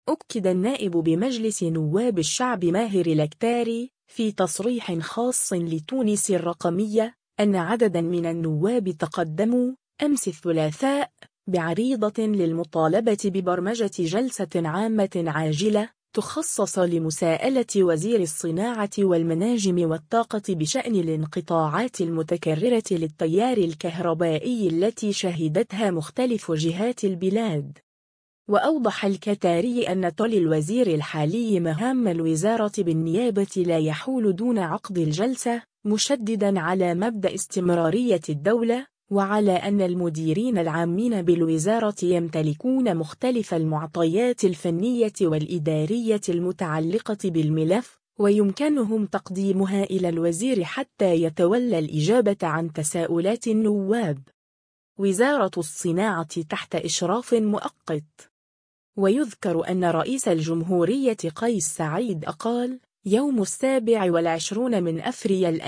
أكد النائب بمجلس نواب الشعب ماهر الأكتاري في تصريح خاص لتونس الرقمية أن عددا من النواب تقدموا أمس الثلاثاء بعريضة للمطالبة ببرمجة جلسة عامة عاجلة تخصص لمساءلة وزير الصناعة والمناجم والطاقة بشأن الانقطاعات المتكررة للتيار الكهربائي التي شهدتها مختلف جهات البلاد. وأوضح الكتاري أن تولي الوزير الحالي مهام الوزارة بالنيابة لا يحول دون عقد الجلسة، مشددا على مبدأ استمرارية الدولة، وعلى أن المديرين العامين بالوزارة يمتلكون مختلف المعطيات الفنية والإدارية المتعلقة بالملف، ويمكنهم تقديمها إلى الوزير حتى يتولى الإجابة عن تساؤلات النواب. وزارة الصناعة تحت إشراف مؤقت. ويذكر أن رئيس الجمهورية قيس سعيد قال يوم 27 من أفريل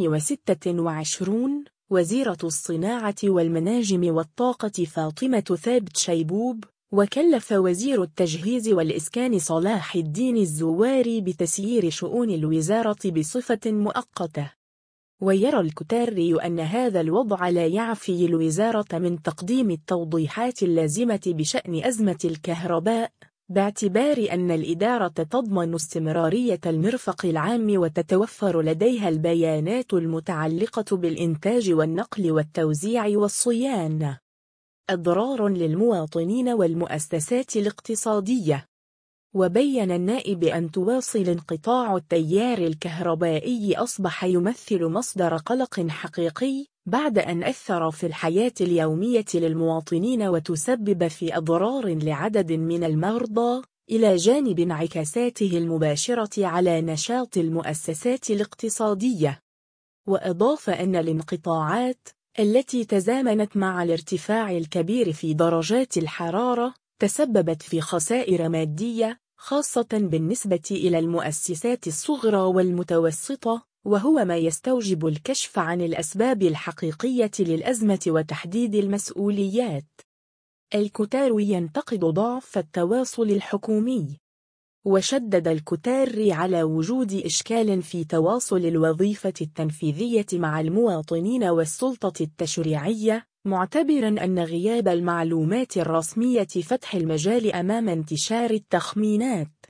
2026 وزيرة الصناعة والمناجم والطاقة فاطمة ثابت شيبوب وكلف وزير التجهيز والإسكان صلاح الدين الزواري بتسيير شؤون الوزارة بصفة مؤقتة. ويرى الكتاري أن هذا الوضع لا يعفي الوزارة من تقديم التوضيحات اللازمة بشأن أزمة الكهرباء، باعتبار أن الإدارة تضمن استمرارية المرفق العام وتتوفر لديها البيانات المتعلقة بالإنتاج والنقل والتوزيع والصيانة. أضرار للمواطنين والمؤسسات الاقتصادية. وبين النائب أن تواصل انقطاع التيار الكهربائي أصبح يمثل مصدر قلق حقيقي بعد أن أثر في الحياة اليومية للمواطنين وتسبب في أضرار لعدد من المرضى، إلى جانب انعكاساته المباشرة على نشاط المؤسسات الاقتصادية. وأضاف أن الانقطاعات التي تزامنت مع الارتفاع الكبير في درجات الحرارة تسببت في خسائر مادية، خاصة بالنسبة إلى المؤسسات الصغرى والمتوسطة، وهو ما يستوجب الكشف عن الأسباب الحقيقية للأزمة وتحديد المسؤوليات. الكتاري ينتقد ضعف التواصل الحكومي. وشدد الكتاري على وجود إشكال في تواصل الوظيفة التنفيذية مع المواطنين والسلطة التشريعية، معتبرا أن غياب المعلومات الرسمية فتح المجال أمام انتشار التخمينات.